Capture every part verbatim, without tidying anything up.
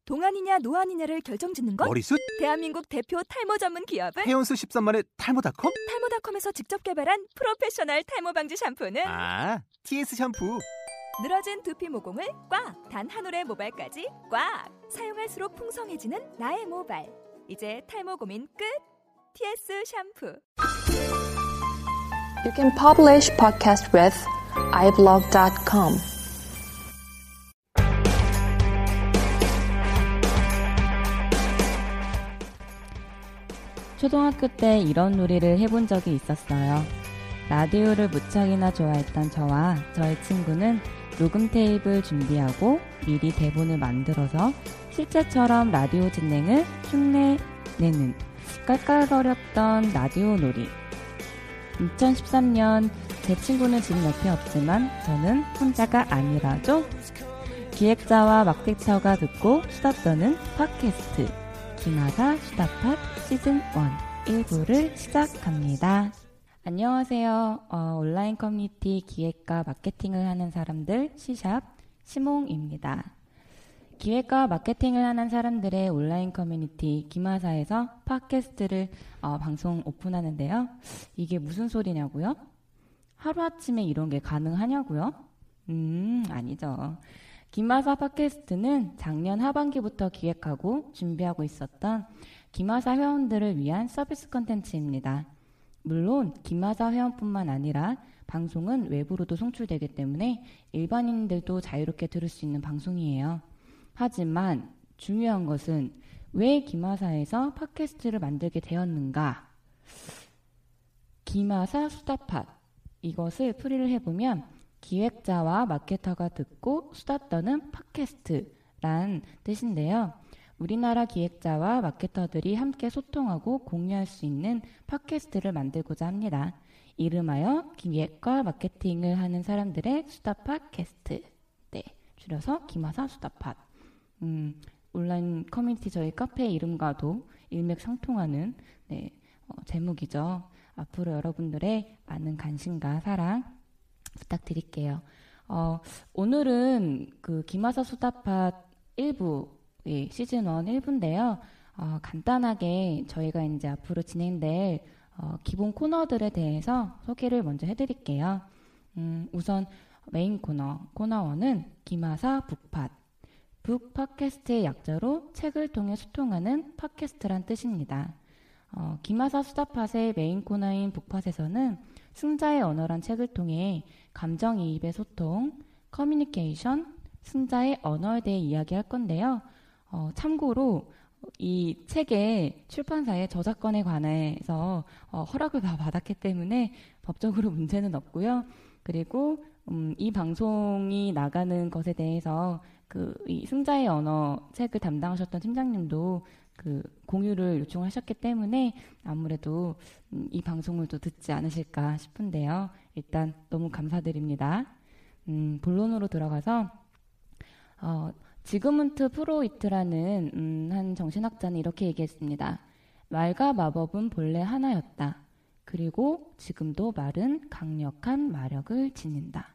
동안이냐 노안이냐를 결정짓는 것? 머리숱? 대한민국 대표 탈모 전문 기업은? 해온수 십삼만의 탈모닷컴? 탈모닷컴에서 직접 개발한 프로페셔널 탈모 방지 샴푸는? 아, 티에스 샴푸! 늘어진 두피 모공을 꽉! 단 한 올의 모발까지 꽉! 사용할수록 풍성해지는 나의 모발. 이제 탈모 고민 끝! 티에스 샴푸. You can publish podcast with iblog dot com. 초등학교 때 이런 놀이를 해본 적이 있었어요. 라디오를 무척이나 좋아했던 저와 저의 친구는 녹음 테이프를 준비하고 미리 대본을 만들어서 실제처럼 라디오 진행을 흉내내는 깔깔거렸던 라디오 놀이. 이천십삼 년 제 친구는 지금 옆에 없지만 저는 혼자가 아니라죠. 기획자와 마케터가 듣고 수다 떠는 팟캐스트 김하사 수다팟 시즌 일 일부를 시작합니다. 안녕하세요. 어, 온라인 커뮤니티 기획과 마케팅을 하는 사람들 C샵 시몽입니다. 기획과 마케팅을 하는 사람들의 온라인 커뮤니티 김하사에서 팟캐스트를 어, 방송 오픈하는데요. 이게 무슨 소리냐고요? 하루아침에 이런 게 가능하냐고요? 음, 아니죠. 김하사 팟캐스트는 작년 하반기부터 기획하고 준비하고 있었던 김하사 회원들을 위한 서비스 컨텐츠입니다. 물론 김하사 회원뿐만 아니라 방송은 외부로도 송출되기 때문에 일반인들도 자유롭게 들을 수 있는 방송이에요. 하지만 중요한 것은 왜 김하사에서 팟캐스트를 만들게 되었는가? 김하사 수다팟 이것을 풀이를 해보면 기획자와 마케터가 듣고 수다 떠는 팟캐스트란 뜻인데요. 우리나라 기획자와 마케터들이 함께 소통하고 공유할 수 있는 팟캐스트를 만들고자 합니다. 이름하여 기획과 마케팅을 하는 사람들의 수다 팟캐스트. 네, 줄여서 김하사 수다팟. 음, 온라인 커뮤니티 저희 카페 이름과도 일맥상통하는 네, 어, 제목이죠. 앞으로 여러분들의 많은 관심과 사랑 부탁드릴게요. 어, 오늘은 그 김하사 수다팟 일 부 예, 시즌 일 일 부인데요. 어, 간단하게 저희가 이제 앞으로 진행될 어, 기본 코너들에 대해서 소개를 먼저 해드릴게요. 음, 우선 메인 코너, 코너 일은 김하사 북팟. 북 팟캐스트의 약자로 책을 통해 소통하는 팟캐스트란 뜻입니다. 어, 김하사 수다팟의 메인 코너인 북팟에서는 승자의 언어란 책을 통해 감정이입의 소통, 커뮤니케이션, 승자의 언어에 대해 이야기할 건데요. 어, 참고로 이 책의 출판사의 저작권에 관해서 어, 허락을 다 받았기 때문에 법적으로 문제는 없고요. 그리고 음, 이 방송이 나가는 것에 대해서 그 이 승자의 언어 책을 담당하셨던 팀장님도 그 공유를 요청하셨기 때문에 아무래도 음, 이 방송을 또 듣지 않으실까 싶은데요. 일단 너무 감사드립니다. 음, 본론으로 들어가서 어, 지그문트 프로이트라는 음, 한 정신학자는 이렇게 얘기했습니다. 말과 마법은 본래 하나였다. 그리고 지금도 말은 강력한 마력을 지닌다.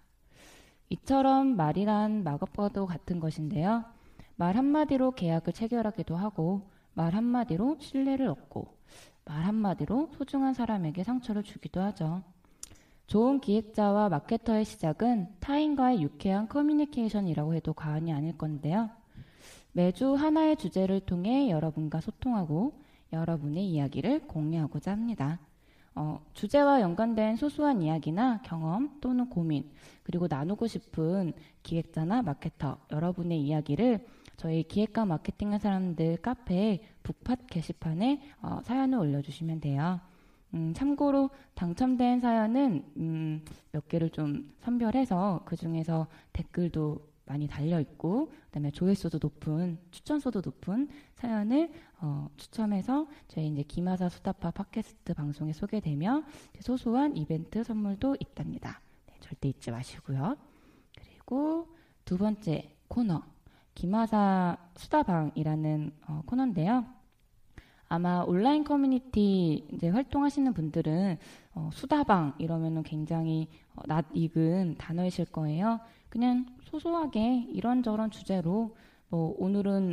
이처럼 말이란 마법과도 같은 것인데요. 말 한마디로 계약을 체결하기도 하고 말 한마디로 신뢰를 얻고 말 한마디로 소중한 사람에게 상처를 주기도 하죠. 좋은 기획자와 마케터의 시작은 타인과의 유쾌한 커뮤니케이션이라고 해도 과언이 아닐 건데요. 매주 하나의 주제를 통해 여러분과 소통하고 여러분의 이야기를 공유하고자 합니다. 어, 주제와 연관된 소소한 이야기나 경험 또는 고민 그리고 나누고 싶은 기획자나 마케터 여러분의 이야기를 저희 기획과 마케팅한 사람들 카페 북팟 게시판에 어, 사연을 올려주시면 돼요. 음, 참고로 당첨된 사연은 음, 몇 개를 좀 선별해서 그 중에서 댓글도 많이 달려있고 그다음에 조회수도 높은 추천수도 높은 사연을 어, 추첨해서 저희 이제 김하사 수다팟 팟캐스트 방송에 소개되며 소소한 이벤트 선물도 있답니다. 네, 절대 잊지 마시고요. 그리고 두 번째 코너 김하사 수다방이라는 어, 코너인데요. 아마 온라인 커뮤니티 이제 활동하시는 분들은 어, 수다방 이러면은 굉장히 어, 낯익은 단어이실 거예요. 그냥 소소하게 이런저런 주제로 뭐 오늘은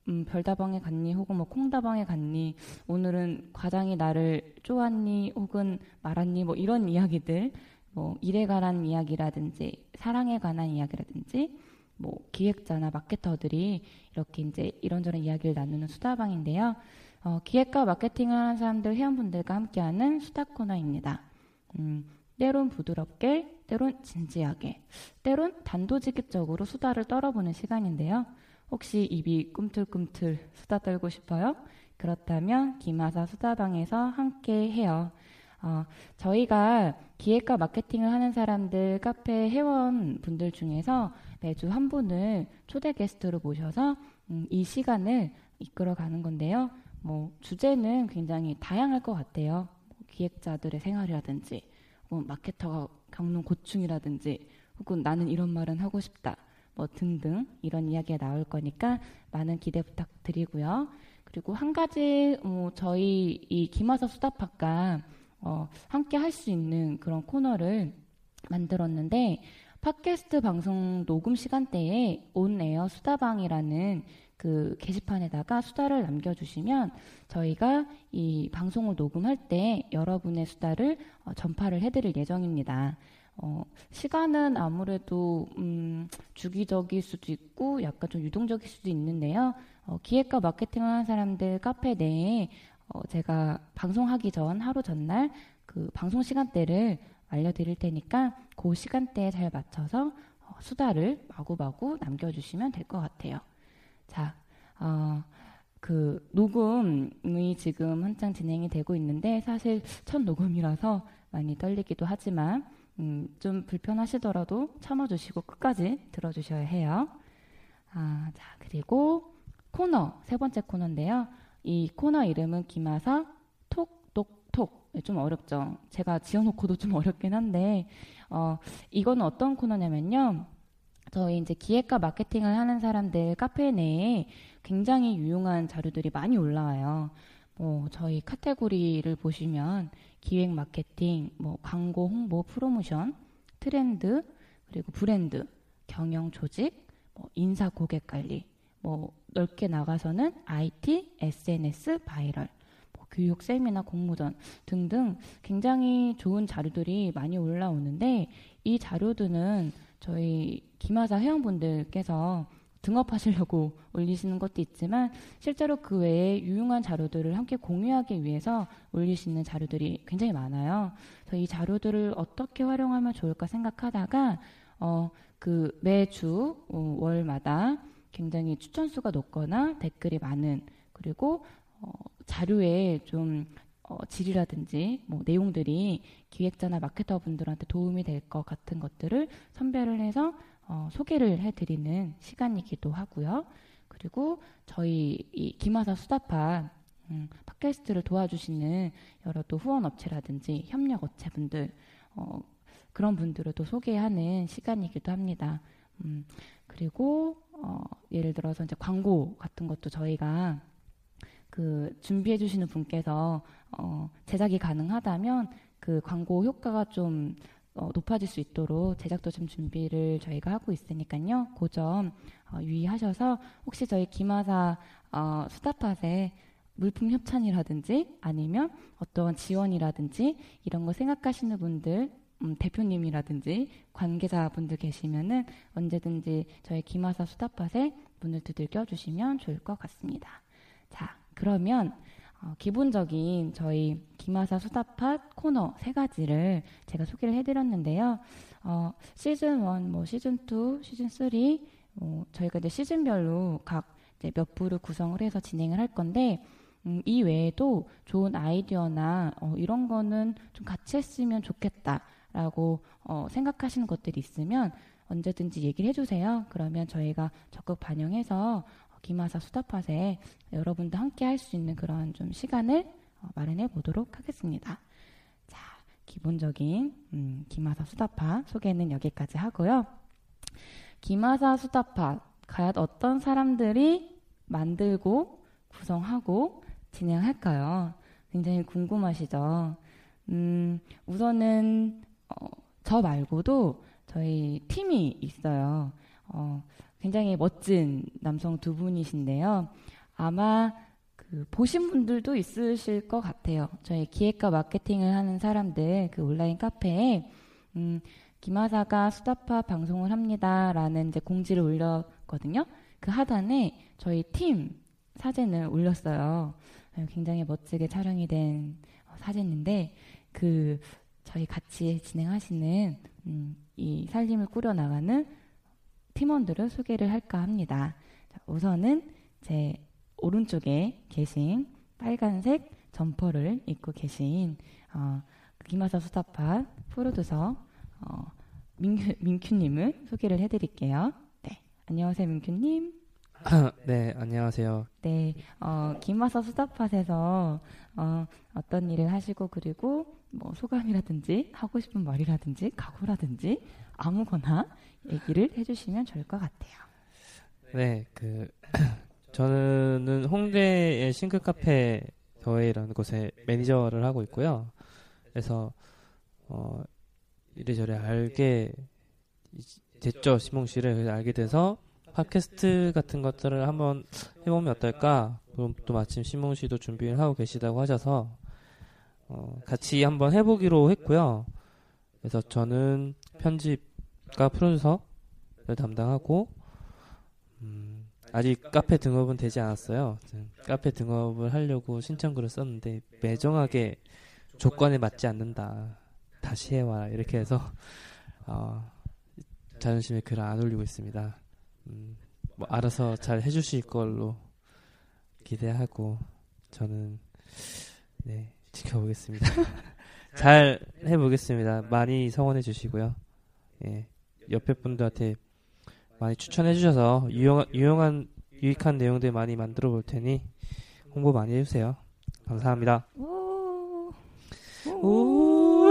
음, 별다방에 갔니? 혹은 뭐 콩다방에 갔니? 오늘은 과장이 나를 쪼았니? 혹은 말았니? 뭐 이런 이야기들, 뭐 일에 관한 이야기라든지 사랑에 관한 이야기라든지 뭐 기획자나 마케터들이 이렇게 이제 이런저런 이야기를 나누는 수다방인데요. 어, 기획과 마케팅을 하는 사람들, 회원분들과 함께하는 수다 코너입니다. 음, 때론 부드럽게, 때론 진지하게, 때론 단도직입적으로 수다를 떨어보는 시간인데요. 혹시 입이 꿈틀꿈틀 수다 떨고 싶어요? 그렇다면 김하사 수다방에서 함께 해요. 어, 저희가 기획과 마케팅을 하는 사람들 카페 회원분들 중에서 매주 한 분을 초대 게스트로 모셔서 음, 이 시간을 이끌어가는 건데요. 뭐 주제는 굉장히 다양할 것 같아요. 뭐 기획자들의 생활이라든지 뭐 마케터가 겪는 고충이라든지 혹은 나는 이런 말은 하고 싶다. 뭐 등등 이런 이야기가 나올 거니까 많은 기대 부탁드리고요. 그리고 한 가지 뭐 저희 이 김하사 수다팟과 어, 함께 할 수 있는 그런 코너를 만들었는데 팟캐스트 방송 녹음 시간대에 온에어 수다방이라는 그 게시판에다가 수다를 남겨주시면 저희가 이 방송을 녹음할 때 여러분의 수다를 어, 전파를 해드릴 예정입니다. 어, 시간은 아무래도 음, 주기적일 수도 있고 약간 좀 유동적일 수도 있는데요. 어, 기획과 마케팅을 하는 사람들 카페 내에 어, 제가 방송하기 전 하루 전날 그 방송 시간대를 알려드릴 테니까 그 시간대에 잘 맞춰서 어, 수다를 마구마구 남겨주시면 될 것 같아요. 자, 어, 그 녹음이 지금 한창 진행이 되고 있는데 사실 첫 녹음이라서 많이 떨리기도 하지만 음, 좀 불편하시더라도 참아주시고 끝까지 들어주셔야 해요. 아, 자, 그리고 코너, 세 번째 코너인데요. 이 코너 이름은 김하사 톡톡톡. 좀 어렵죠. 제가 지어놓고도 좀 어렵긴 한데 어, 이거는 어떤 코너냐면요. 저희 이제 기획과 마케팅을 하는 사람들 카페 내에 굉장히 유용한 자료들이 많이 올라와요. 뭐 저희 카테고리를 보시면 기획 마케팅, 뭐 광고 홍보 프로모션, 트렌드, 그리고 브랜드, 경영 조직, 뭐 인사 고객 관리, 뭐 넓게 나가서는 아이티, 에스엔에스, 바이럴, 뭐 교육 세미나 공모전 등등 굉장히 좋은 자료들이 많이 올라오는데 이 자료들은 저희 김하사 회원분들께서 등업하시려고 올리시는 것도 있지만 실제로 그 외에 유용한 자료들을 함께 공유하기 위해서 올리시는 자료들이 굉장히 많아요. 그래서 이 자료들을 어떻게 활용하면 좋을까 생각하다가 어, 그 매주 어, 월마다 굉장히 추천수가 높거나 댓글이 많은 그리고 어, 자료에 좀 어, 질이라든지 뭐 내용들이 기획자나 마케터 분들한테 도움이 될 것 같은 것들을 선별을 해서 어, 소개를 해드리는 시간이기도 하고요. 그리고 저희 이 김하사 수다팟 음, 팟캐스트를 도와주시는 여러 또 후원업체라든지 협력업체분들 어, 그런 분들을 또 소개하는 시간이기도 합니다. 음, 그리고 어, 예를 들어서 이제 광고 같은 것도 저희가 그 준비해 주시는 분께서 어, 제작이 가능하다면 그 광고 효과가 좀 어, 높아질 수 있도록 제작도 좀 준비를 저희가 하고 있으니까요. 그 점 어, 유의하셔서 혹시 저희 김하사 어, 수다팟에 물품 협찬이라든지 아니면 어떤 지원이라든지 이런 거 생각하시는 분들 음, 대표님이라든지 관계자분들 계시면은 언제든지 저희 김하사 수다팟에 문을 두들겨 주시면 좋을 것 같습니다. 자, 그러면 어, 기본적인 저희 김하사 수다팟 코너 세 가지를 제가 소개를 해드렸는데요. 어, 시즌 일, 뭐 시즌 이, 시즌 삼, 어, 저희가 이제 시즌별로 각 이제 몇 부를 구성을 해서 진행을 할 건데 음, 이 외에도 좋은 아이디어나 어, 이런 거는 좀 같이 했으면 좋겠다라고 어, 생각하시는 것들이 있으면 언제든지 얘기를 해주세요. 그러면 저희가 적극 반영해서 김하사 수다팟에 여러분도 함께 할 수 있는 그런 좀 시간을 어, 마련해 보도록 하겠습니다. 자, 기본적인 음, 김하사 수다팟 소개는 여기까지 하고요. 김하사 수다팟 과연 어떤 사람들이 만들고 구성하고 진행할까요? 굉장히 궁금하시죠? 음, 우선은 어, 저 말고도 저희 팀이 있어요. 어, 굉장히 멋진 남성 두 분이신데요. 아마 그 보신 분들도 있으실 것 같아요. 저희 기획과 마케팅을 하는 사람들 그 온라인 카페에 음, 김하사가 수다파 방송을 합니다라는 이제 공지를 올렸거든요. 그 하단에 저희 팀 사진을 올렸어요. 굉장히 멋지게 촬영이 된 사진인데 그 저희 같이 진행하시는 음, 이 살림을 꾸려나가는 팀원들을 소개를 할까 합니다. 자, 우선은 제 오른쪽에 계신 빨간색 점퍼를 입고 계신 어, 김하사 수다파 프로듀서 어, 민큐, 민큐님을 소개를 해드릴게요. 네, 안녕하세요 민큐님. 네, 안녕하세요. 네, 어, 김하사 수다팟에서 어, 어떤 일을 하시고 그리고 뭐 소감이라든지 하고 싶은 말이라든지 각오라든지 아무거나 얘기를 해주시면 좋을 것 같아요. 네, 그 저는 홍대의 싱글 카페 더웨이라는 곳에 매니저를 하고 있고요. 그래서 어, 이래저래 알게 됐죠. 시몽 씨를 알게 돼서 팟캐스트 같은 것들을 한번 해보면 어떨까? 그럼 또 마침 시몽 씨도 준비를 하고 계시다고 하셔서 어, 같이 한번 해보기로 했고요. 그래서 저는 편집과 프로듀서를 담당하고 음, 아직 카페 등업은 되지 않았어요. 카페 등업을 하려고 신청글을 썼는데 매정하게 조건에 맞지 않는다. 다시 해와 이렇게 해서 어, 자존심에 글을 안 올리고 있습니다. 음, 뭐 알아서 잘 해주실 걸로 기대하고 저는 네 지켜보겠습니다. 잘 해보겠습니다. 많이 성원해 주시고요. 예, 옆에 분들한테 많이 추천해 주셔서 유용한, 유용한 유익한 내용들 많이 만들어 볼 테니 홍보 많이 해주세요. 감사합니다. 오. 오.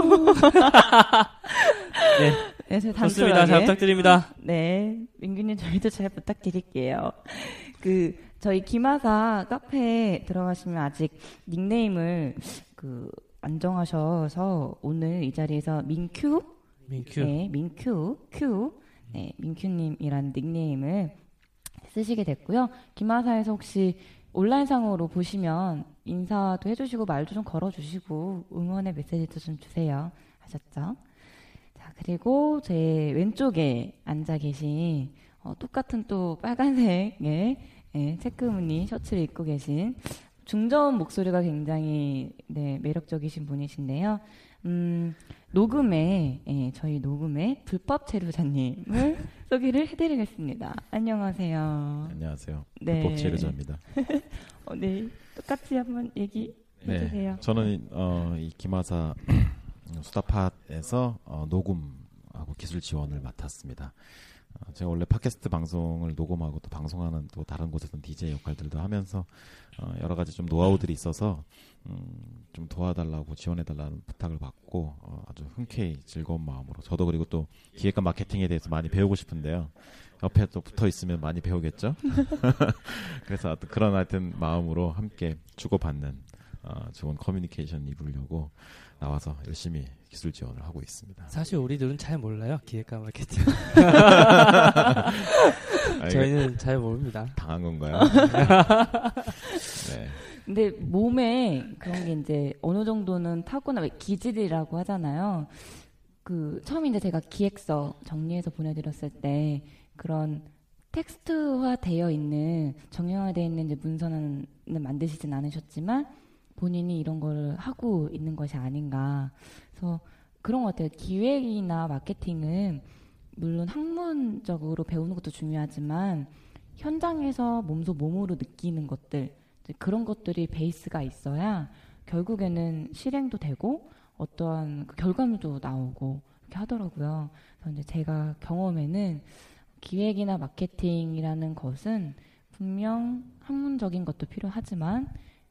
네. 네, 좋습니다. 잘 부탁드립니다. 네, 민규님 저희도 잘 부탁드릴게요. 그 저희 김하사 카페에 들어가시면 아직 닉네임을 그 안 정하셔서 오늘 이 자리에서 민큐, 민큐, 네, 민큐, 큐, 네, 민큐님이라는 닉네임을 쓰시게 됐고요. 김하사에서 혹시 온라인상으로 보시면 인사도 해주시고 말도 좀 걸어주시고 응원의 메시지도 좀 주세요. 아셨죠? 자, 그리고 제 왼쪽에 앉아 계신 어, 똑같은 또 빨간색의 예, 체크무늬 셔츠를 입고 계신 중저음 목소리가 굉장히 네, 매력적이신 분이신데요. 음, 녹음에 예, 저희 녹음에 불법 체류자님을 소개를 해드리겠습니다. 안녕하세요. 안녕하세요. 네. 불법 체류자입니다. 어, 네, 똑같이 한번 얘기해주세요. 네, 저는 어, 이 김하사 수다팟에서 어, 녹음하고 기술 지원을 맡았습니다. 어, 제가 원래 팟캐스트 방송을 녹음하고 또 방송하는 또 다른 곳에서 디제이 역할들도 하면서 어, 여러 가지 좀 노하우들이 있어서 음, 좀 도와달라고 지원해달라는 부탁을 받고 어, 아주 흔쾌히 즐거운 마음으로 저도 그리고 또 기획과 마케팅에 대해서 많이 배우고 싶은데요. 옆에 또 붙어 있으면 많이 배우겠죠. 그래서 하여튼 그런 하여튼 마음으로 함께 주고받는 어, 좋은 커뮤니케이션 이루려고 나와서 열심히 기술 지원을 하고 있습니다. 사실 우리들은 잘 몰라요. 기획과 마케팅. 아, 저희는 잘 모릅니다. 당한 건가요? 네. 근데 몸에 그런 게 이제 어느 정도는 타고나 기질이라고 하잖아요. 그 처음 이제 제가 기획서 정리해서 보내드렸을 때 그런 텍스트화 되어 있는 정형화되어 있는 이제 문서는 만드시진 않으셨지만 본인이 이런 거를 하고 있는 것이 아닌가. 그래서 그런 것 같아요. 기획이나 마케팅은 물론 학문적으로 배우는 것도 중요하지만 현장에서 몸소 몸으로 느끼는 것들 그런 것들이 베이스가 있어야 결국에는 실행도 되고 어떠한 그 결과물도 나오고 이렇게 하더라고요. 그래서 이제 제가 경험에는 기획이나 마케팅이라는 것은 분명 학문적인 것도 필요하지만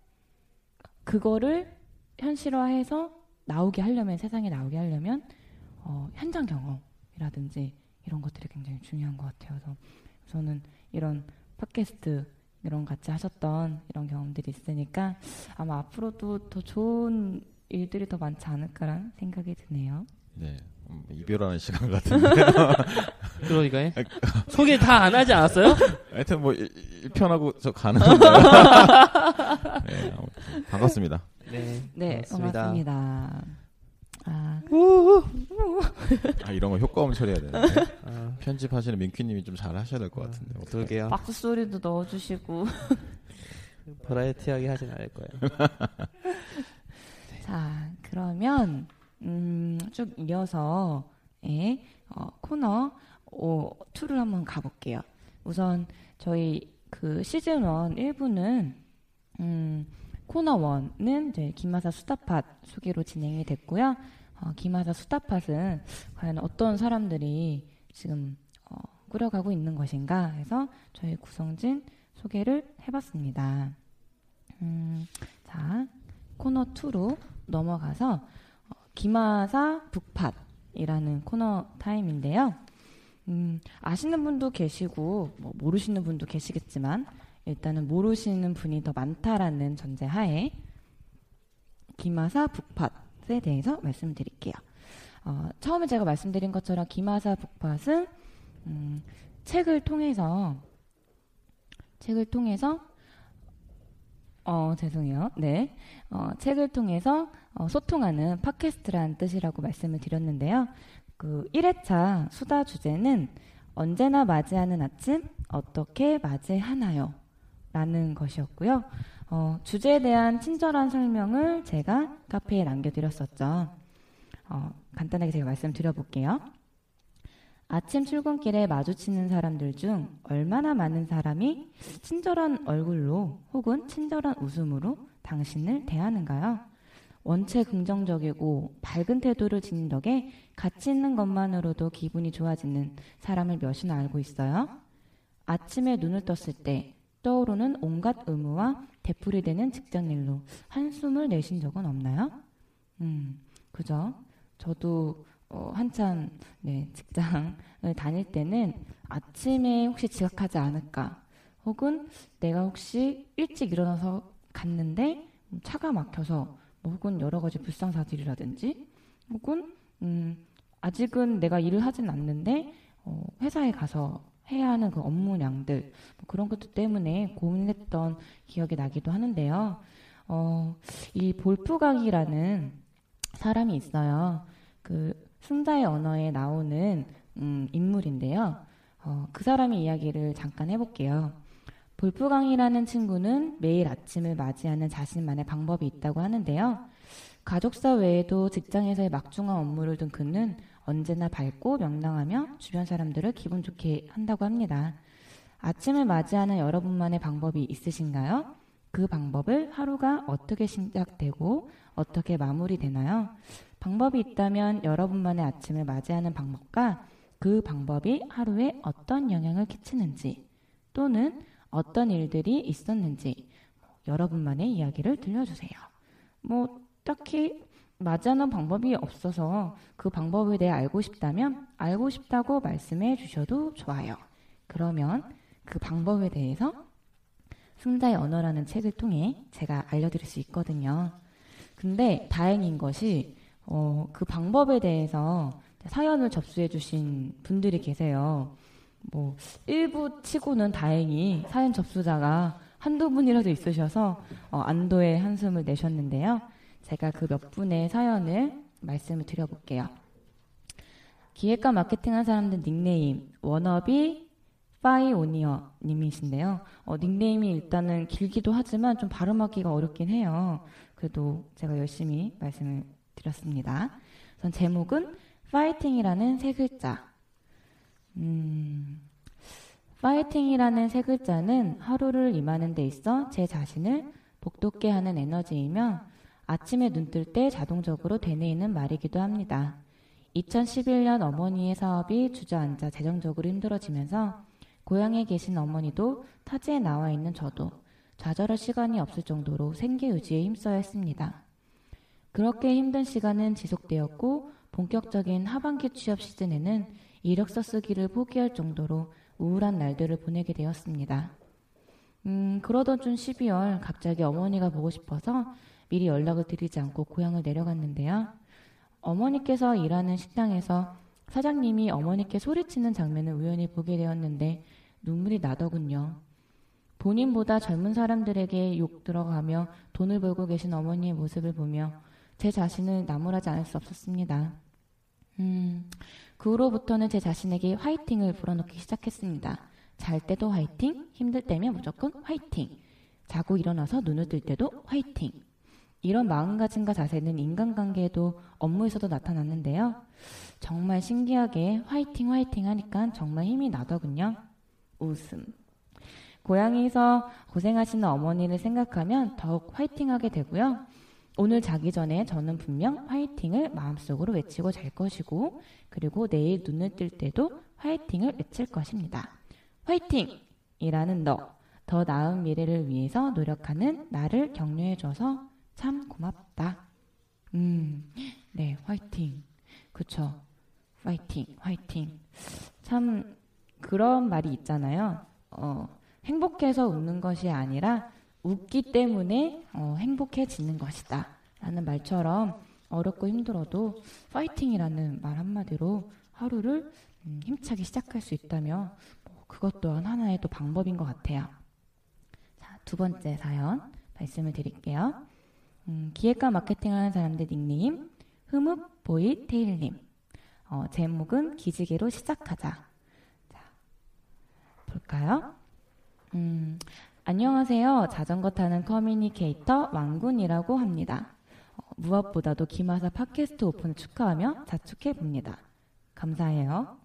그거를 현실화해서 나오게 하려면 세상에 나오게 하려면 어, 현장 경험이라든지 이런 것들이 굉장히 중요한 것 같아요. 그래서 저는 이런 팟캐스트 이런 같이 하셨던 이런 경험들이 있으니까 아마 앞으로도 더 좋은 일들이 더 많지 않을까라는 생각이 드네요. 네, 음, 이별하는 시간 같은데. 그러니까요. 소개 다 안 하지 않았어요? 하여튼 뭐 일 편하고 저 가는 건데. 네, 아무튼 반갑습니다. 네, 네, 반갑습니다. 반갑습니다. 아, 아 이런 거 효과음 처리해야 되는데. 아, 편집하시는 민키님이 좀 잘 하셔야 될 것 같은데. 어떡해. 그러게요. 박수 소리도 넣어주시고. 버라이어티하게 하진 않을 거예요. 자, 그러면 음, 쭉 이어서 예, 어, 코너 이를 한번 가볼게요. 우선 저희 그 시즌 일 일 부는 음, 코너 일은 이제 김하사 수다팟 소개로 진행이 됐고요. 어, 김하사 수다팟은 과연 어떤 사람들이 지금 어, 꾸려가고 있는 것인가 해서 저희 구성진 소개를 해봤습니다. 음, 자, 코너 이로 넘어가서 어, 김하사 북팟이라는 코너 타임인데요. 음, 아시는 분도 계시고 뭐 모르시는 분도 계시겠지만 일단은 모르시는 분이 더 많다라는 전제하에 김하사 북팟에 대해서 말씀드릴게요. 어, 처음에 제가 말씀드린 것처럼 김하사 북팟은 음, 책을 통해서 책을 통해서 어, 죄송해요. 네. 어, 책을 통해서 어, 소통하는 팟캐스트라는 뜻이라고 말씀을 드렸는데요. 그 일 회차 수다 주제는 언제나 맞이하는 아침 어떻게 맞이하나요? 라는 것이었고요. 어, 주제에 대한 친절한 설명을 제가 카페에 남겨드렸었죠. 어, 간단하게 제가 말씀드려볼게요. 아침 출근길에 마주치는 사람들 중 얼마나 많은 사람이 친절한 얼굴로 혹은 친절한 웃음으로 당신을 대하는가요? 원체 긍정적이고 밝은 태도를 지닌 덕에 같이 있는 것만으로도 기분이 좋아지는 사람을 몇이나 알고 있어요? 아침에 눈을 떴을 때 떠오르는 온갖 의무와 되풀이되는 직장일로 한숨을 내신 적은 없나요? 음, 그죠? 저도 어, 한참 네, 직장을 다닐 때는 아침에 혹시 지각하지 않을까 혹은 내가 혹시 일찍 일어나서 갔는데 차가 막혀서 뭐 혹은 여러 가지 불상사들이라든지 혹은 음, 아직은 내가 일을 하진 않는데 어, 회사에 가서 해야 하는 그 업무량들 뭐 그런 것들 때문에 고민했던 기억이 나기도 하는데요. 어, 이 볼프각이라는 사람이 있어요. 그 승자의 언어에 나오는 음, 인물인데요. 어, 그 사람의 이야기를 잠깐 해볼게요. 볼프강이라는 친구는 매일 아침을 맞이하는 자신만의 방법이 있다고 하는데요. 가족사 외에도 직장에서의 막중한 업무를 둔 그는 언제나 밝고 명랑하며 주변 사람들을 기분 좋게 한다고 합니다. 아침을 맞이하는 여러분만의 방법이 있으신가요? 그 방법을 하루가 어떻게 시작되고 어떻게 마무리되나요? 방법이 있다면 여러분만의 아침을 맞이하는 방법과 그 방법이 하루에 어떤 영향을 끼치는지 또는 어떤 일들이 있었는지 여러분만의 이야기를 들려주세요. 뭐 딱히 맞이하는 방법이 없어서 그 방법에 대해 알고 싶다면 알고 싶다고 말씀해 주셔도 좋아요. 그러면 그 방법에 대해서 승자의 언어라는 책을 통해 제가 알려드릴 수 있거든요. 근데 다행인 것이 어, 그 방법에 대해서 사연을 접수해 주신 분들이 계세요. 뭐 일부 치고는 다행히 사연 접수자가 한두 분이라도 있으셔서 어, 안도의 한숨을 내셨는데요. 제가 그 몇 분의 사연을 말씀을 드려볼게요. 기획과 마케팅한 사람들 닉네임 워너비 파이오니어 님이신데요. 어, 닉네임이 일단은 길기도 하지만 좀 발음하기가 어렵긴 해요. 그래도 제가 열심히 말씀을 드렸습니다. 우선 제목은 파이팅이라는 세 글자. 음, 파이팅이라는 세 글자는 하루를 임하는 데 있어 제 자신을 복돋게 하는 에너지이며 아침에 눈 뜰 때 자동적으로 되뇌이는 말이기도 합니다. 이천십일 년 어머니의 사업이 주저앉아 재정적으로 힘들어지면서 고향에 계신 어머니도 타지에 나와 있는 저도 좌절할 시간이 없을 정도로 생계유지에 힘써야 했습니다. 그렇게 힘든 시간은 지속되었고 본격적인 하반기 취업 시즌에는 이력서 쓰기를 포기할 정도로 우울한 날들을 보내게 되었습니다. 음, 그러던 중 십이월 갑자기 어머니가 보고 싶어서 미리 연락을 드리지 않고 고향을 내려갔는데요. 어머니께서 일하는 식당에서 사장님이 어머니께 소리치는 장면을 우연히 보게 되었는데 눈물이 나더군요. 본인보다 젊은 사람들에게 욕 들어가며 돈을 벌고 계신 어머니의 모습을 보며 제 자신을 나무라지 않을 수 없었습니다. 음, 그 후로부터는 제 자신에게 화이팅을 불어넣기 시작했습니다. 잘 때도 화이팅, 힘들 때면 무조건 화이팅, 자고 일어나서 눈을 뜰 때도 화이팅. 이런 마음가짐과 자세는 인간관계에도 업무에서도 나타났는데요. 정말 신기하게 화이팅 화이팅 하니까 정말 힘이 나더군요. 웃음. 고향에서 고생하시는 어머니를 생각하면 더욱 화이팅하게 되고요. 오늘 자기 전에 저는 분명 화이팅을 마음속으로 외치고 잘 것이고, 그리고 내일 눈을 뜰 때도 화이팅을 외칠 것입니다. 화이팅! 이라는 너, 더 나은 미래를 위해서 노력하는 나를 격려해줘서 참 고맙다. 음, 네, 화이팅. 그쵸. 화이팅, 화이팅. 참, 그런 말이 있잖아요. 어, 행복해서 웃는 것이 아니라 웃기 때문에 어, 행복해지는 것이다 라는 말처럼 어렵고 힘들어도 파이팅이라는 말 한마디로 하루를 음, 힘차게 시작할 수 있다면 뭐 그것 또한 하나의 또 방법인 것 같아요. 자, 두 번째 사연 말씀을 드릴게요. 음, 기획과 마케팅하는 사람들 닉네임 흐뭇보이테일님. 어, 제목은 기지개로 시작하자. 자, 볼까요? 음, 안녕하세요. 자전거 타는 커뮤니케이터 왕군이라고 합니다. 어, 무엇보다도 기마사 팟캐스트 오픈을 축하하며 자축해봅니다. 감사해요.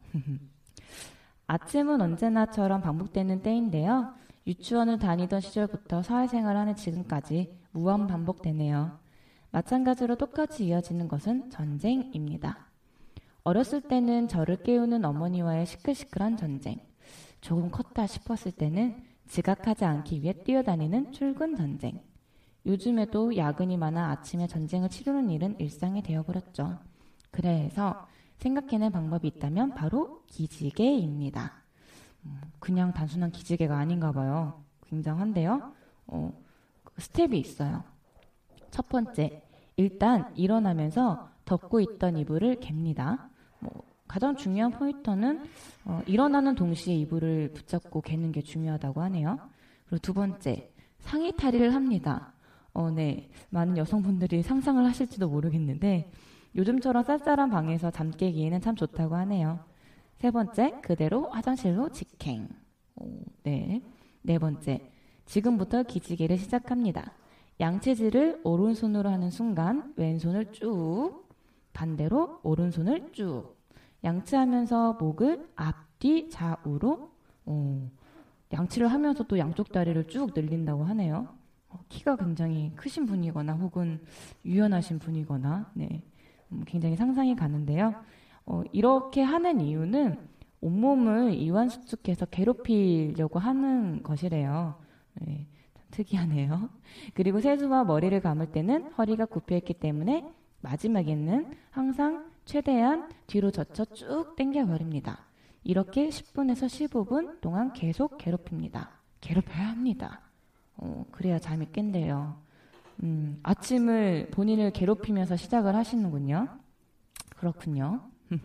아침은 언제나처럼 반복되는 때인데요. 유치원을 다니던 시절부터 사회생활하는 지금까지 무한 반복되네요. 마찬가지로 똑같이 이어지는 것은 전쟁입니다. 어렸을 때는 저를 깨우는 어머니와의 시끌시끌한 전쟁. 조금 컸다 싶었을 때는 지각하지 않기 위해 뛰어다니는 출근 전쟁. 요즘에도 야근이 많아 아침에 전쟁을 치르는 일은 일상이 되어버렸죠. 그래서 생각해낸 방법이 있다면 바로 기지개입니다. 그냥 단순한 기지개가 아닌가 봐요. 굉장한데요. 어, 스텝이 있어요. 첫 번째, 일단 일어나면서 덮고 있던 이불을 갭니다. 뭐, 가장 중요한 포인트는 어, 일어나는 동시에 이불을 붙잡고 개는 게 중요하다고 하네요. 그리고 두 번째, 상의 탈의를 합니다. 어, 네, 많은 여성분들이 상상을 하실지도 모르겠는데 요즘처럼 쌀쌀한 방에서 잠 깨기에는 참 좋다고 하네요. 세 번째, 그대로 화장실로 직행. 오, 네. 네 번째, 지금부터 기지개를 시작합니다. 양치질을 오른손으로 하는 순간 왼손을 쭉, 반대로 오른손을 쭉. 양치하면서 목을 앞뒤 좌우로 어, 양치를 하면서 또 양쪽 다리를 쭉 늘린다고 하네요. 어, 키가 굉장히 크신 분이거나 혹은 유연하신 분이거나 네, 음, 굉장히 상상이 가는데요. 어, 이렇게 하는 이유는 온몸을 이완수축해서 괴롭히려고 하는 것이래요. 네, 특이하네요. 그리고 세수와 머리를 감을 때는 허리가 굽혀있기 때문에 마지막에는 항상 최대한 뒤로 젖혀 쭉 당겨버립니다. 이렇게 십 분에서 십오 분 동안 계속 괴롭힙니다. 괴롭혀야 합니다. 어, 그래야 잠이 깬대요. 음, 아침을 본인을 괴롭히면서 시작을 하시는군요. 그렇군요.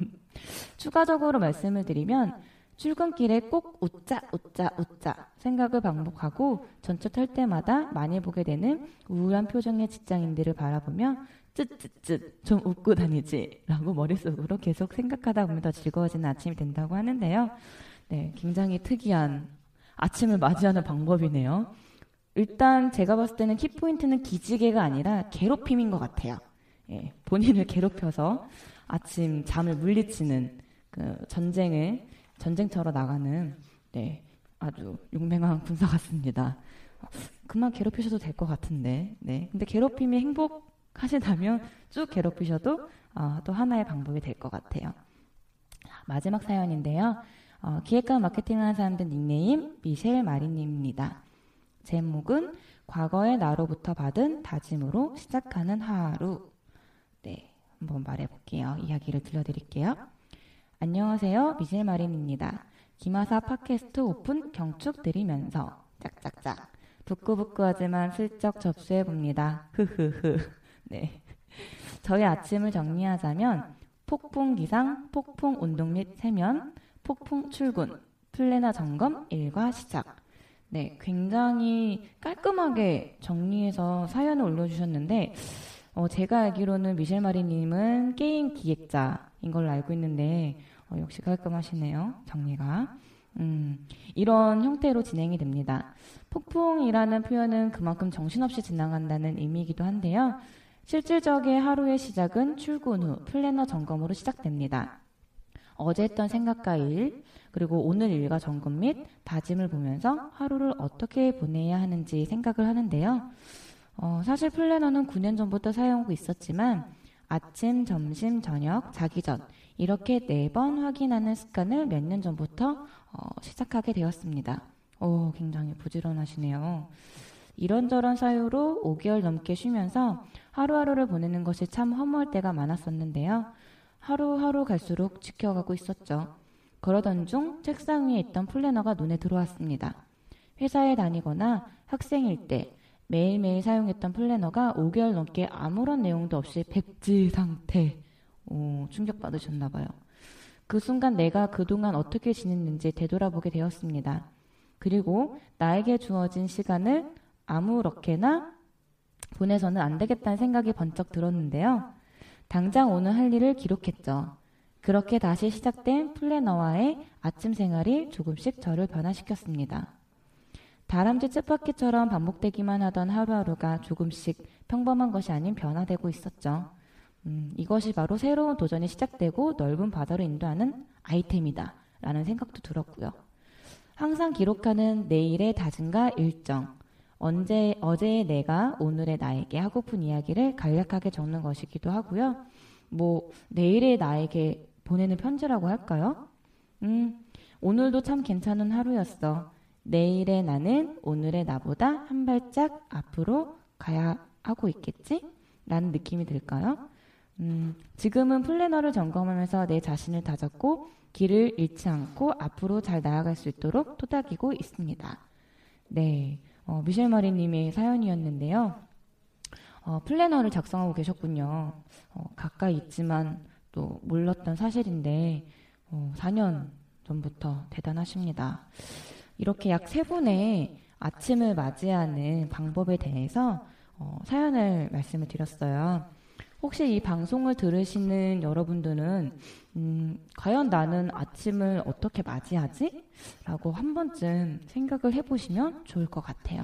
추가적으로 말씀을 드리면 출근길에 꼭 웃자 웃자 웃자 생각을 반복하고 전철 탈 때마다 많이 보게 되는 우울한 표정의 직장인들을 바라보며 쯧쯧쯧 좀 웃고 다니지 라고 머릿속으로 계속 생각하다 보면 더 즐거워지는 아침이 된다고 하는데요. 네, 굉장히 특이한 아침을 맞이하는 방법이네요. 일단 제가 봤을 때는 키포인트는 기지개가 아니라 괴롭힘인 것 같아요. 예, 본인을 괴롭혀서 아침 잠을 물리치는 그 전쟁을 전쟁터로 나가는 네, 아주 용맹한 군사 같습니다. 그만 괴롭히셔도 될 것 같은데 네, 근데 괴롭힘이 행복 하시다면 쭉 괴롭히셔도 어, 또 하나의 방법이 될 것 같아요. 마지막 사연인데요. 어, 기획과 마케팅하는 사람들 닉네임 미셸 마리님입니다. 제목은 과거의 나로부터 받은 다짐으로 시작하는 하루. 네, 한번 말해볼게요. 이야기를 들려드릴게요. 안녕하세요. 미셸 마린입니다. 기마사 팟캐스트 오픈 경축 드리면서 짝짝짝 부끄부끄하지만 슬쩍 접수해봅니다. 흐흐흐. 네. 저희 아침을 정리하자면 폭풍 기상, 폭풍 운동 및 세면, 폭풍 출근, 플래너 점검, 일과 시작. 네, 굉장히 깔끔하게 정리해서 사연을 올려주셨는데 어, 제가 알기로는 미셸 마리님은 게임 기획자인 걸로 알고 있는데 어, 역시 깔끔하시네요. 정리가. 음, 이런 형태로 진행이 됩니다. 폭풍이라는 표현은 그만큼 정신없이 지나간다는 의미이기도 한데요. 실질적인 하루의 시작은 출근 후 플래너 점검으로 시작됩니다. 어제 했던 생각과 일, 그리고 오늘 일과 점검 및 다짐을 보면서 하루를 어떻게 보내야 하는지 생각을 하는데요. 어, 사실 플래너는 구 년 전부터 사용하고 있었지만 아침, 점심, 저녁, 자기 전 이렇게 네 번 확인하는 습관을 몇 년 전부터 어, 시작하게 되었습니다. 오, 굉장히 부지런하시네요. 이런저런 사유로 오 개월 넘게 쉬면서 하루하루를 보내는 것이 참 허무할 때가 많았었는데요. 하루하루 갈수록 지켜가고 있었죠. 그러던 중 책상 위에 있던 플래너가 눈에 들어왔습니다. 회사에 다니거나 학생일 때 매일매일 사용했던 플래너가 오 개월 넘게 아무런 내용도 없이 백지 상태. 오, 충격받으셨나봐요. 그 순간 내가 그동안 어떻게 지냈는지 되돌아보게 되었습니다. 그리고 나에게 주어진 시간을 아무렇게나 보내서는 안 되겠다는 생각이 번쩍 들었는데요. 당장 오늘 할 일을 기록했죠. 그렇게 다시 시작된 플래너와의 아침 생활이 조금씩 저를 변화시켰습니다. 다람쥐 쳇바퀴처럼 반복되기만 하던 하루하루가 조금씩 평범한 것이 아닌 변화되고 있었죠. 음, 이것이 바로 새로운 도전이 시작되고 넓은 바다로 인도하는 아이템이다 라는 생각도 들었고요. 항상 기록하는 내일의 다짐과 일정, 언제, 어제의 내가 오늘의 나에게 하고픈 이야기를 간략하게 적는 것이기도 하고요. 뭐 내일의 나에게 보내는 편지라고 할까요? 음, 오늘도 참 괜찮은 하루였어. 내일의 나는 오늘의 나보다 한 발짝 앞으로 가야 하고 있겠지? 라는 느낌이 들까요? 음, 지금은 플래너를 점검하면서 내 자신을 다졌고 길을 잃지 않고 앞으로 잘 나아갈 수 있도록 토닥이고 있습니다. 네, 어, 미셸 마리님의 사연이었는데요. 어, 플래너를 작성하고 계셨군요. 어, 가까이 있지만 또 몰랐던 사실인데 어, 사 년 전부터 대단하십니다. 이렇게 약 세 분의 아침을 맞이하는 방법에 대해서 어, 사연을 말씀을 드렸어요. 혹시 이 방송을 들으시는 여러분들은 음, 과연 나는 아침을 어떻게 맞이하지? 라고 한 번쯤 생각을 해보시면 좋을 것 같아요.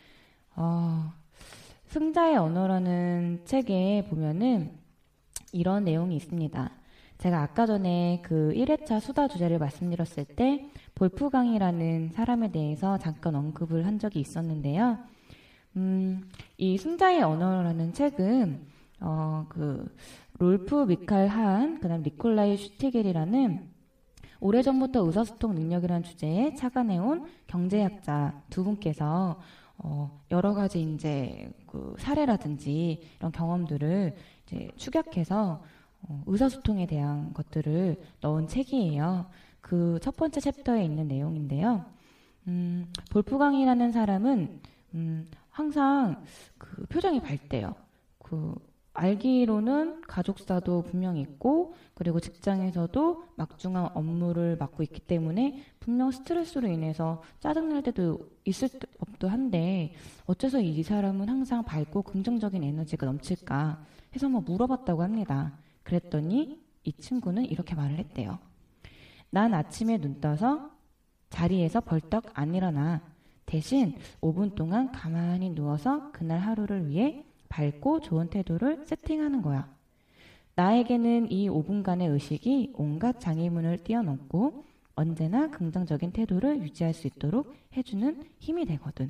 어, 승자의 언어라는 책에 보면은 이런 내용이 있습니다. 제가 아까 전에 그 일 회차 수다 주제를 말씀드렸을 때 볼프강이라는 사람에 대해서 잠깐 언급을 한 적이 있었는데요. 음, 이 승자의 언어라는 책은 어, 그 롤프 미칼 하한, 그다음 니콜라이 슈티겔이라는 오래전부터 의사소통 능력이라는 주제에 착안해온 경제학자 두 분께서 어, 여러 가지 이제 그 사례라든지 이런 경험들을 이제 축약해서 어, 의사소통에 대한 것들을 넣은 책이에요. 그 첫 번째 챕터에 있는 내용인데요. 음, 볼프강이라는 사람은 음, 항상 그 표정이 밝대요. 그 알기로는 가족사도 분명히 있고 그리고 직장에서도 막중한 업무를 맡고 있기 때문에 분명 스트레스로 인해서 짜증날 때도 있을 법도 한데 어째서 이 사람은 항상 밝고 긍정적인 에너지가 넘칠까 해서 한번 물어봤다고 합니다. 그랬더니 이 친구는 이렇게 말을 했대요. 난 아침에 눈 떠서 자리에서 벌떡 안 일어나. 대신 오 분 동안 가만히 누워서 그날 하루를 위해 밝고 좋은 태도를 세팅하는 거야. 나에게는 이 오 분간의 의식이 온갖 장애물을 뛰어넘고 언제나 긍정적인 태도를 유지할 수 있도록 해주는 힘이 되거든.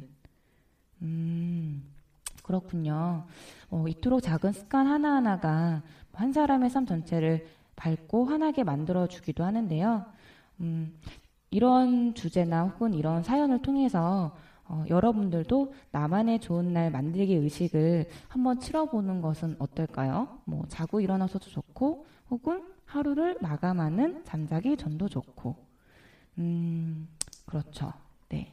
음, 그렇군요. 어, 이토록 작은 습관 하나하나가 한 사람의 삶 전체를 밝고 환하게 만들어주기도 하는데요. 음, 이런 주제나 혹은 이런 사연을 통해서 어, 여러분들도 나만의 좋은 날 만들기 의식을 한번 치러보는 것은 어떨까요? 뭐 자고 일어나서도 좋고 혹은 하루를 마감하는 잠자기 전도 좋고 음 그렇죠. 네.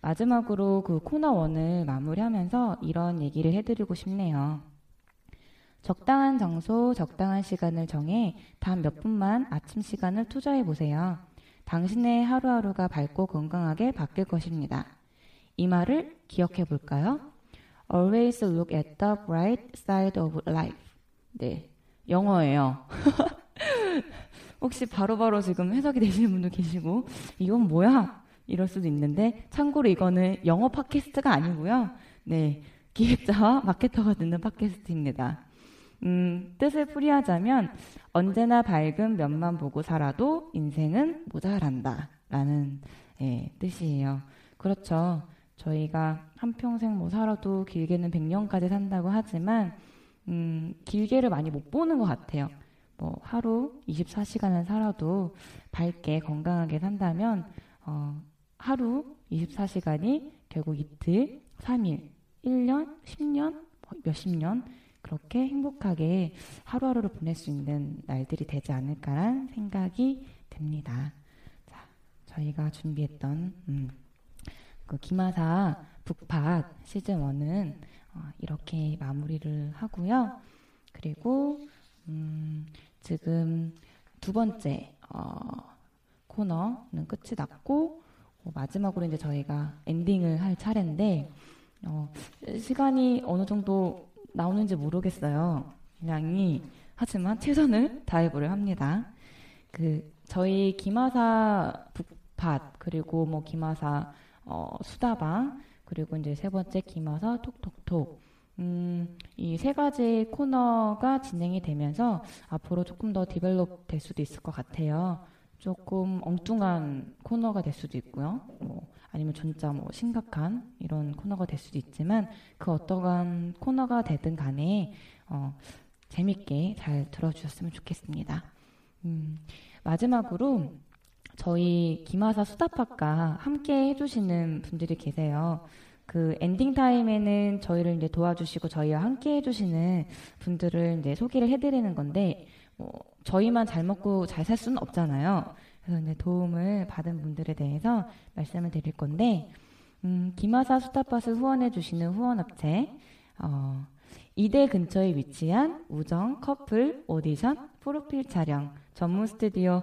마지막으로 그 코너 원을 마무리하면서 이런 얘기를 해드리고 싶네요. 적당한 장소, 적당한 시간을 정해 단 몇 분만 아침 시간을 투자해 보세요. 당신의 하루하루가 밝고 건강하게 바뀔 것입니다. 이 말을 기억해 볼까요? Always look at the bright side of life. 네, 영어예요. 혹시 바로바로 바로 지금 해석이 되시는 분도 계시고 이건 뭐야? 이럴 수도 있는데 참고로 이거는 영어 팟캐스트가 아니고요. 네, 기획자와 마케터가 듣는 팟캐스트입니다. 음, 뜻을 풀이하자면 언제나 밝은 면만 보고 살아도 인생은 모자란다 라는 예, 뜻이에요. 그렇죠. 저희가 한평생 뭐 살아도 길게는 백 년까지 산다고 하지만 음, 길게를 많이 못 보는 것 같아요. 뭐 하루 이십사 시간을 살아도 밝게 건강하게 산다면 어, 하루 이십사 시간이 결국 이틀, 삼 일, 일 년, 십 년, 몇십 년 그렇게 행복하게 하루하루를 보낼 수 있는 날들이 되지 않을까란 생각이 듭니다. 자, 저희가 준비했던 음, 그 기마사 북팟 시즌 일은 어, 이렇게 마무리를 하고요. 그리고 음, 지금 두 번째 어, 코너는 끝이 났고 어, 마지막으로 이제 저희가 엔딩을 할 차례인데 어, 시간이 어느 정도 나오는지 모르겠어요. 양이 하지만 최선을 다해보려 합니다. 그 저희 기마사 북팟 그리고 뭐 기마사 어, 수다방 그리고 이제 세 번째 기마사 톡톡톡 음, 이 세 가지 코너가 진행이 되면서 앞으로 조금 더 디벨롭 될 수도 있을 것 같아요. 조금 엉뚱한 코너가 될 수도 있고요. 뭐 아니면 진짜 뭐 심각한 이런 코너가 될 수도 있지만 그 어떠한 코너가 되든 간에 어, 재밌게 잘 들어주셨으면 좋겠습니다. 음, 마지막으로 저희 기마사 수다팟과 함께 해주시는 분들이 계세요. 그 엔딩 타임에는 저희를 이제 도와주시고 저희와 함께 해주시는 분들을 이제 소개를 해드리는 건데 뭐 저희만 잘 먹고 잘 살 수는 없잖아요. 그래서 이제 도움을 받은 분들에 대해서 말씀을 드릴 건데 음, 기마사 수다팟을 후원해 주시는 후원업체 어, 이대 근처에 위치한 우정 커플 오디션 프로필 촬영 전문 스튜디오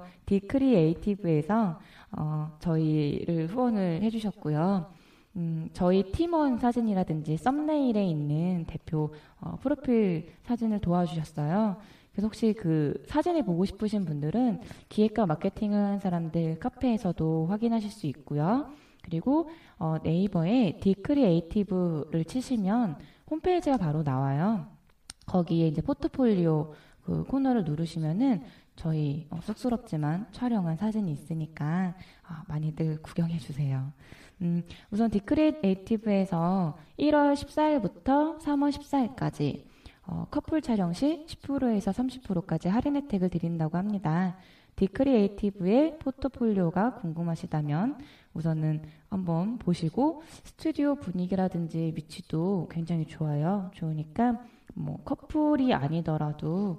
디크리에이티브에서 어, 저희를 후원을 해주셨고요. 음, 저희 팀원 사진이라든지 썸네일에 있는 대표 어, 프로필 사진을 도와주셨어요. 그래서 혹시 그 사진을 보고 싶으신 분들은 기획과 마케팅을 하는 사람들 카페에서도 확인하실 수 있고요. 그리고 어, 네이버에 디크리에이티브를 치시면 홈페이지가 바로 나와요. 거기에 이제 포트폴리오 그 코너를 누르시면은 저희 어, 쑥스럽지만 촬영한 사진이 있으니까 어, 많이들 구경해 주세요. 음, 우선 디크리에이티브에서 일월 십사일부터 삼월 십사일까지 어, 커플 촬영 시 십 퍼센트에서 삼십 퍼센트까지 할인 혜택을 드린다고 합니다. 디크리에이티브의 포트폴리오가 궁금하시다면 우선은 한번 보시고 스튜디오 분위기라든지 위치도 굉장히 좋아요. 좋으니까 뭐 커플이 아니더라도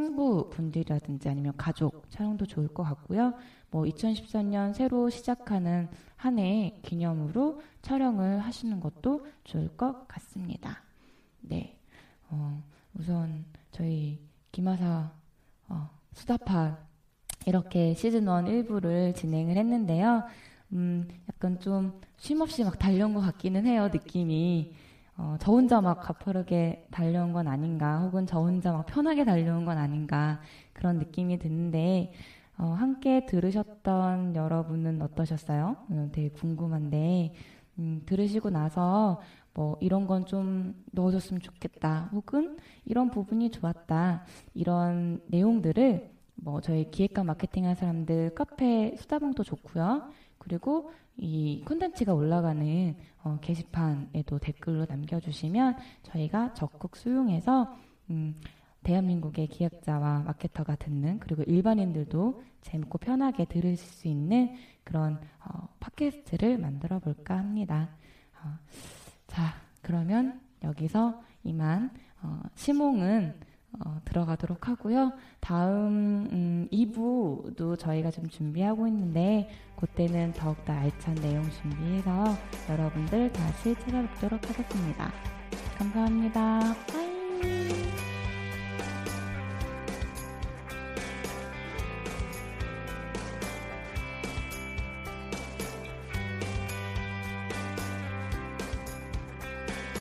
친구분들이라든지 아니면 가족 촬영도 좋을 것 같고요. 뭐 이천십사년 새로 시작하는 한 해 기념으로 촬영을 하시는 것도 좋을 것 같습니다. 네, 어, 우선 저희 기마사 어, 수다팟 이렇게 시즌 일 일부를 진행을 했는데요. 음, 약간 좀 쉼없이 막 달려온 것 같기는 해요, 느낌이. 어, 저 혼자 막 가파르게 달려온 건 아닌가, 혹은 저 혼자 막 편하게 달려온 건 아닌가, 그런 느낌이 드는데, 어, 함께 들으셨던 여러분은 어떠셨어요? 음, 되게 궁금한데, 음, 들으시고 나서 뭐 이런 건 좀 넣어줬으면 좋겠다, 혹은 이런 부분이 좋았다, 이런 내용들을 뭐 저희 기획과 마케팅 하는 사람들 카페 수다방도 좋고요. 그리고 이 콘텐츠가 올라가는 어, 게시판에도 댓글로 남겨주시면 저희가 적극 수용해서 음, 대한민국의 기획자와 마케터가 듣는, 그리고 일반인들도 재밌고 편하게 들으실 수 있는 그런 어, 팟캐스트를 만들어 볼까 합니다. 어, 자, 그러면 여기서 이만 어, 시몽은 어, 들어가도록 하고요. 다음 음, 이 부도 저희가 좀 준비하고 있는데 그때는 더욱더 알찬 내용 준비해서 여러분들 다시 찾아뵙도록 하겠습니다. 감사합니다. 빠이.